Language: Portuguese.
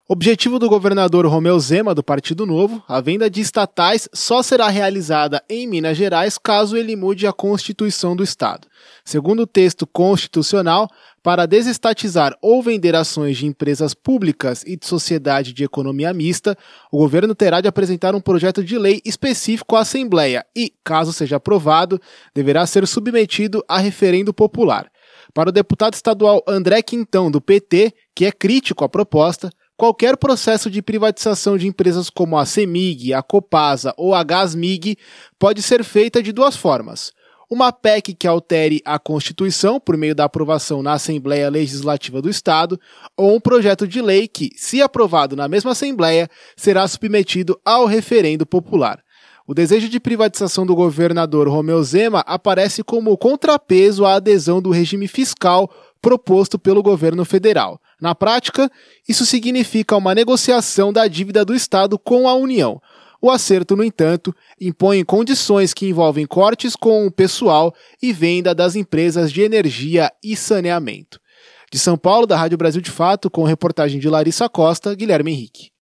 Objetivo do governador Romeu Zema, do Partido Novo, a venda de estatais só será realizada em Minas Gerais caso ele mude a Constituição do Estado. Segundo o texto constitucional, para desestatizar ou vender ações de empresas públicas e de sociedade de economia mista, o governo terá de apresentar um projeto de lei específico à Assembleia e, caso seja aprovado, deverá ser submetido a referendo popular. Para o deputado estadual André Quintão, do PT, que é crítico à proposta, qualquer processo de privatização de empresas como a CEMIG, a Copasa ou a Gasmig pode ser feita de duas formas. Uma PEC que altere a Constituição por meio da aprovação na Assembleia Legislativa do Estado, ou um projeto de lei que, se aprovado na mesma Assembleia, será submetido ao referendo popular. O desejo de privatização do governador Romeu Zema aparece como contrapeso à adesão do regime fiscal proposto pelo governo federal. Na prática, isso significa uma negociação da dívida do Estado com a União. O acerto, no entanto, impõe condições que envolvem cortes com o pessoal e venda das empresas de energia e saneamento. De São Paulo, da Rádio Brasil de Fato, com reportagem de Larissa Costa, Guilherme Henrique.